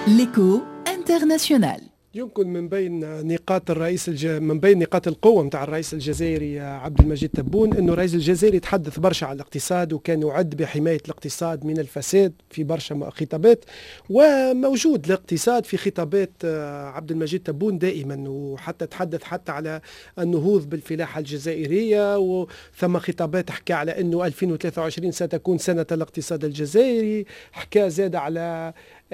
ليكو انترناسيونال. يمكن من بين نقاط القوة متاع الرئيس الجزائري عبد المجيد تبون انه الرئيس الجزائري تحدث برشا على الاقتصاد، وكان يعد بحماية الاقتصاد من الفساد في برشا خطابات، وموجود الاقتصاد في خطابات عبد المجيد تبون دائما، وحتى تحدث حتى على النهوض بالفلاحة الجزائرية، وثم خطابات حكى على انه 2023 ستكون سنة الاقتصاد الجزائري، حكى زاد على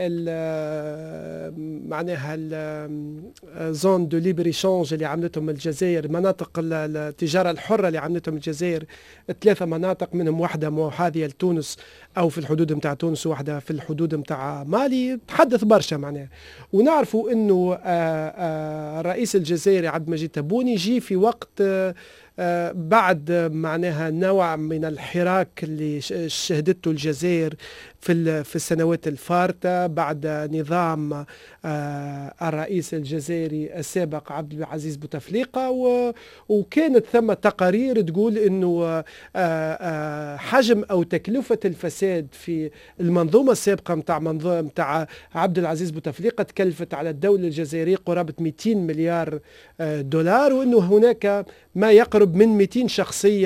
معناها الزون دو ليبر ايشانج اللي عملتهم الجزائر، مناطق التجاره الحره اللي عملتهم الجزائر، 3 مناطق منهم واحده محاذيه لتونس او في الحدود نتاع تونس، وواحده في الحدود نتاع مالي. تحدث برشا معناها، ونعرفوا انه الرئيس الجزائري عبد المجيد تبون يجي في وقت بعد معناها نوع من الحراك اللي شهدته الجزائر في السنوات الفارطة بعد نظام الرئيس الجزائري السابق عبد العزيز بوتفليقة، وكانت ثم تقارير تقول انه حجم او تكلفة الفساد في المنظومة السابقة متاع عبد العزيز بوتفليقة تكلفت على الدولة الجزائرية قرابة 200 مليار دولار، وانه هناك ما يقرب من 200 شخصية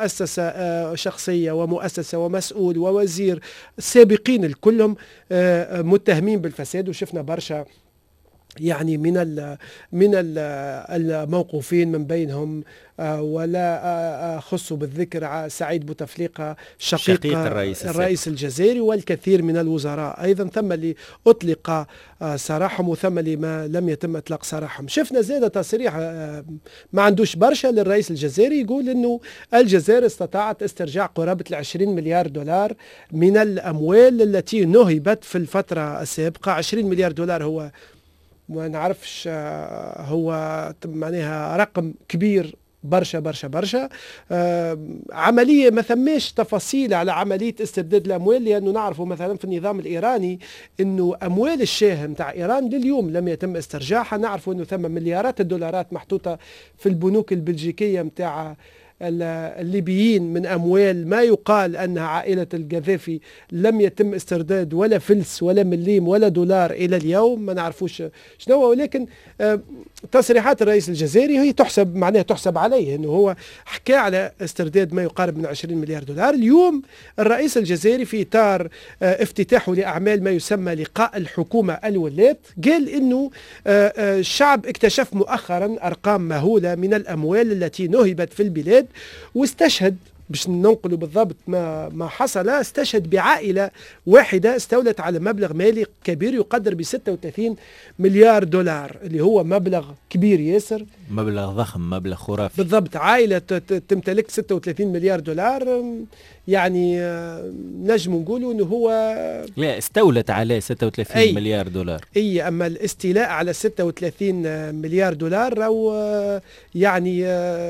ومؤسسة ومسؤول ووزير سابقين الكلهم متهمين بالفساد. وشفنا برشا يعني من الموقوفين، من بينهم ولا خصوا بالذكر سعيد بوتفليقة شقيق الرئيس الجزائري، والكثير من الوزراء أيضا، ثم اللي أطلق سراحهم وثم اللي ما لم يتم إطلاق سراحهم. شفنا زيادة تصريح ما عندوش برشا للرئيس الجزائري، يقول أنه الجزائر استطاعت استرجاع قرابة 20 مليار دولار من الأموال التي نهبت في الفترة السابقة. 20 مليار دولار هو ما نعرفش، هو معناها رقم كبير برشا برشا برشا. عملية ما ثماش تفاصيل على عملية استرداد الأموال، لأنه نعرفوا مثلا في النظام الإيراني أنه أموال الشاه متاع إيران لليوم لم يتم استرجاعها. نعرفوا أنه ثم مليارات الدولارات محطوطة في البنوك البلجيكية متاع الليبيين من أموال ما يقال أنها عائلة القذافي لم يتم استرداد ولا فلس ولا مليم ولا دولار إلى اليوم، ما نعرفوش شنو. ولكن تصريحات الرئيس الجزائري هي تحسب، معناها تحسب عليه أنه هو حكى على استرداد ما يقارب من 20 مليار دولار. اليوم الرئيس الجزائري في إطار افتتاحه لأعمال ما يسمى لقاء الحكومة الولاة قال أنه الشعب اكتشف مؤخرا أرقام مهولة من الأموال التي نهبت في البلاد، واستشهد باش ننقلوا بالضبط ما حصل، استشهد بعائلة واحدة استولت على مبلغ مالي كبير يقدر ب 36 مليار دولار، اللي هو مبلغ كبير ياسر، مبلغ ضخم، مبلغ خرافي بالضبط. عائلة تمتلك 36 مليار دولار، يعني نجم نقولوا انه هو لا استولت عليه 36 مليار دولار. اما الاستيلاء على 36 مليار دولار او يعني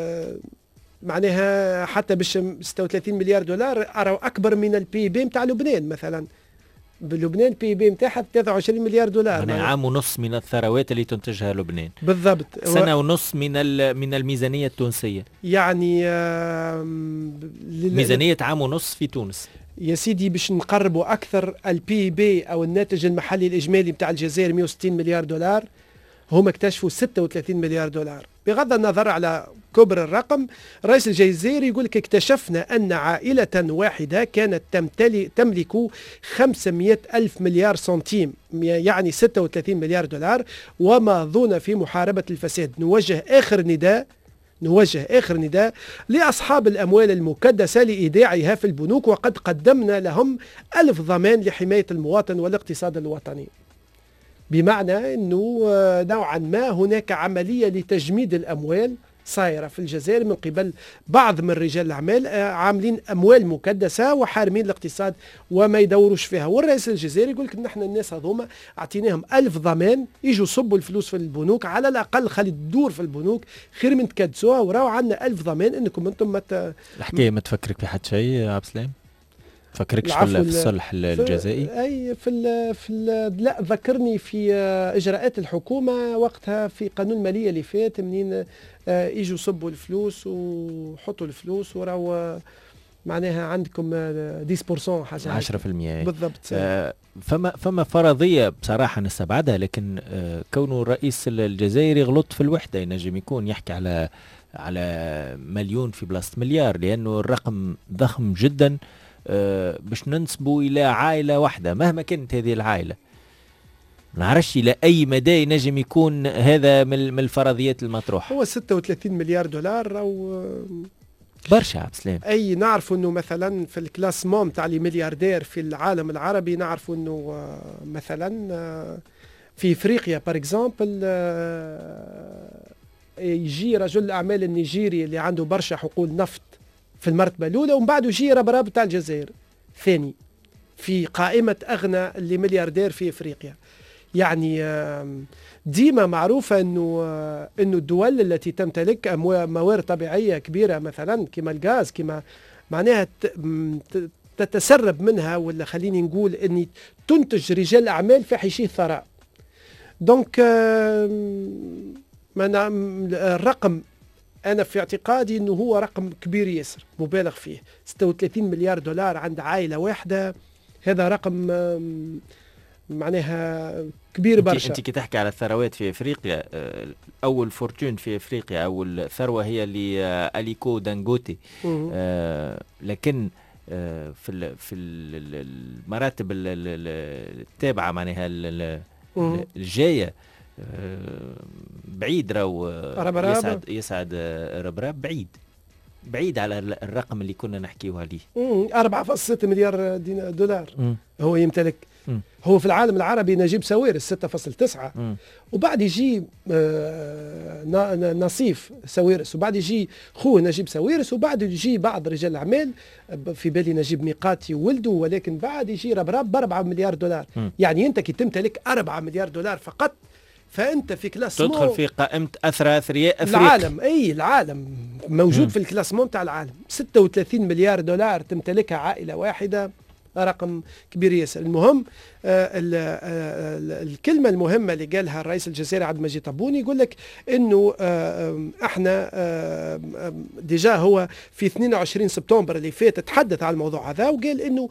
معناها حتى باش 36 مليار دولار أروا أكبر من البي بي متاع لبنان مثلا. بلبنان البي بي متاعها 23 مليار دولار، يعني عام ونص من الثروات اللي تنتجها لبنان بالضبط، سنة ونص من الميزانية التونسية، يعني ميزانية عام ونص في تونس يا سيدي. باش نقربوا أكثر، البي بي أو الناتج المحلي الإجمالي متاع الجزائر 160 مليار دولار، هم اكتشفوا 36 مليار دولار. بغض النظر على كبر الرقم، رئيس الجزائر يقول لك اكتشفنا أن عائلة واحدة كانت تملك 500 ألف مليار سنتيم، يعني 36 مليار دولار، وماضون في محاربة الفساد. نوجه آخر نداء لأصحاب الأموال المكدسة لإيداعها في البنوك، وقد قدمنا لهم 1000 ضمان لحماية المواطن والاقتصاد الوطني. بمعنى أنه نوعا ما هناك عملية لتجميد الأموال صايرة في الجزائر من قبل بعض من رجال الأعمال، عاملين أموال مكدسة وحارمين الاقتصاد وما يدوروش فيها. والرئيس الجزائري يقول لك نحن الناس هذوما أعطيناهم 1000 ضمان يجوا صبوا الفلوس في البنوك، على الأقل خلي تدور في البنوك خير من تكدسوها، وراو عندنا 1000 ضمان أنكم أنتم الحكاية ما تفكرك في حد شيء عبد السلام؟ فكركش في الصلح الجزائي؟ لا، ذكرني في إجراءات الحكومة وقتها في قانون المالية اللي فات، منين يجوا صبوا الفلوس وحطوا الفلوس وراو معناها عندكم 10% حاجة 10% بالضبط. فما فرضية بصراحة نستبعدها، لكن كونه الرئيس الجزائري غلط في الوحدة، ينجم يكون يحكي على مليون في بلاصة مليار، لأنه الرقم ضخم جدا باش ننسبه إلى عائلة واحدة مهما كانت هذه العائلة. نعرفش إلى أي مدى ينجم يكون هذا من الفرضيات المطروحة. هو 36 مليار دولار أو برشا عبد السلام. أي نعرف أنه مثلا في الكلاسمون تاع لي ملياردير في العالم العربي، نعرف أنه مثلا في إفريقيا بار اكزامبل يجي رجل الأعمال النيجيري اللي عنده برشا حقول نفط في المرتبة الأولى، ومن بعده يجي ربراب تاع الجزائر ثاني في قائمة أغنى اللي ملياردير في إفريقيا. يعني ديما معروفة أنه الدول التي تمتلك موارد طبيعية كبيرة مثلا كما الغاز كما معناها تتسرب منها، ولا خليني نقول أن تنتج رجال أعمال في حيشيه ثراء. دونك الرقم أنا في اعتقادي أنه هو رقم كبير ياسر مبالغ فيه. 36 مليار دولار عند عائلة واحدة، هذا رقم معناها كبير برشا. انت كي تحكي على الثروات في افريقيا، اول فورتون في افريقيا اول ثروه هي لاليكو دانغوتي، لكن في المراتب التابعه معناها الجايه بعيد، راهو يسعد ربراب بعيد على الرقم اللي كنا نحكيه عليه. 4.6 مليار دولار هو يمتلك. هو في العالم العربي نجيب ساويرس 6.9، وبعد يجي نصيف ساويرس، وبعد يجي خوه نجيب ساويرس، وبعد يجي بعض رجال الأعمال في بالي نجيب ميقاتي وولده، ولكن بعد يجي ربراب ب4 مليار دولار. يعني أنت كي تمتلك 4 مليار دولار فقط، فأنت في كلاسمون تدخل في قائمة أثرياء العالم. أي العالم موجود في الكلاسمون تاع العالم. 36 مليار دولار تمتلكها عائلة واحدة، رقم كبير ياسر. المهم الكلمة المهمة اللي قالها الرئيس الجزائري عبد المجيد تبوني، يقول لك انه احنا ديجا هو في 22 سبتمبر اللي فات تحدث على الموضوع هذا، وقال انه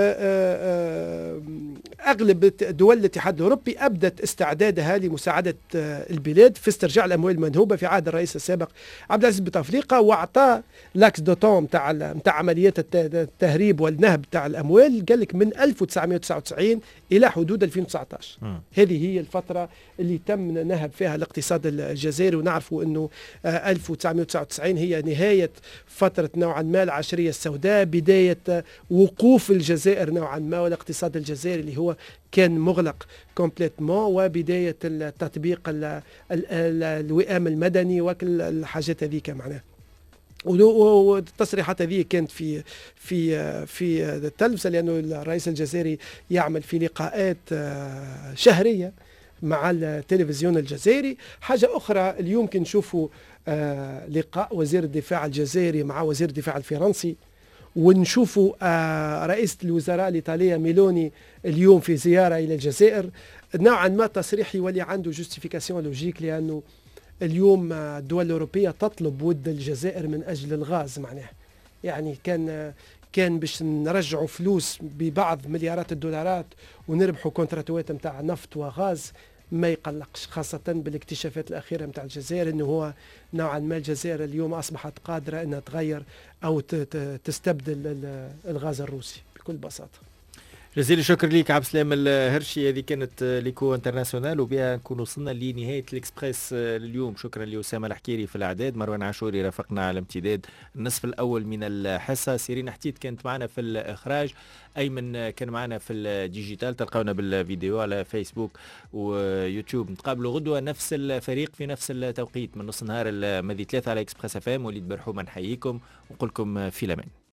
اغلب دول الاتحاد الاوروبي ابدت استعدادها لمساعدة البلاد في استرجاع الاموال المنهوبة في عهد الرئيس السابق عبد العزيز بوتفليقة، واعطى لاكس دو طون تاع عمليات التهريب والنهب تاع الاموال، قال لك من 1999 إلى حدود 2019. هذه هي الفترة اللي تم نهب فيها الاقتصاد الجزائري، ونعرفوا أنه 1999 هي نهاية فترة نوعا ما العشرية السوداء، بداية وقوف الجزائر نوعا ما والاقتصاد الجزائري اللي هو كان مغلق كومبليتمون، وبداية التطبيق الوئام المدني وكل الحاجات هذيك معناها. والتصريحات هذه كانت في التلفزة، لأنه الرئيس الجزائري يعمل في لقاءات شهرية مع التلفزيون الجزائري. حاجة أخرى اليوم كنشوفوا لقاء وزير الدفاع الجزائري مع وزير الدفاع الفرنسي، ونشوفوا رئيس الوزراء الإيطالية ميلوني اليوم في زيارة إلى الجزائر. نوعا ما تصريح يولي عنده جوستيفيكاسيون لوجيك، لأنه اليوم الدول الأوروبية تطلب ود الجزائر من أجل الغاز معناه. يعني كان باش نرجعوا فلوس ببعض مليارات الدولارات ونربحوا كونتراتوات متاع نفط وغاز، ما يقلقش، خاصة بالاكتشافات الأخيرة متاع الجزائر، أنه هو نوعا ما الجزائر اليوم أصبحت قادرة أنها تغير أو تستبدل الغاز الروسي بكل بساطة. جزيل الشكر ليك عبد السلام الهرشي. هذه كانت ليكو انترناسيونال، وبها نكون وصلنا لنهايه الاكسبريس لليوم. شكرا لأسامة الحكيري في الاعداد، مروان عاشوري رافقنا على امتداد النصف الاول من الحصه، سيرين حتيت كانت معنا في الاخراج، ايمن كان معنا في الديجيتال. تلقونا بالفيديو على فيسبوك ويوتيوب. نتقابلوا غدوه نفس الفريق في نفس التوقيت من نص نهار الماضي 3 على اكسبريس FM. وليد برحومه نحييكم ونقول لكم في الامان.